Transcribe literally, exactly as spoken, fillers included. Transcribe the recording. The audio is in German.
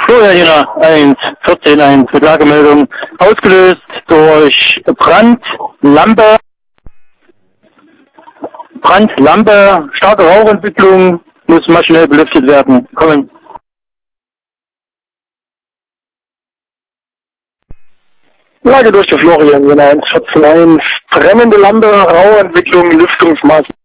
Florian eins, vierzehn eins, mit Lagemeldung ausgelöst durch Brandlampe, Brandlampe, starke Rauchentwicklung, muss maschinell belüftet werden. Kommen. Lage durch die Florian eins, vierzehn eins, brennende Lampe, Rauchentwicklung, Lüftungsmaßnahmen.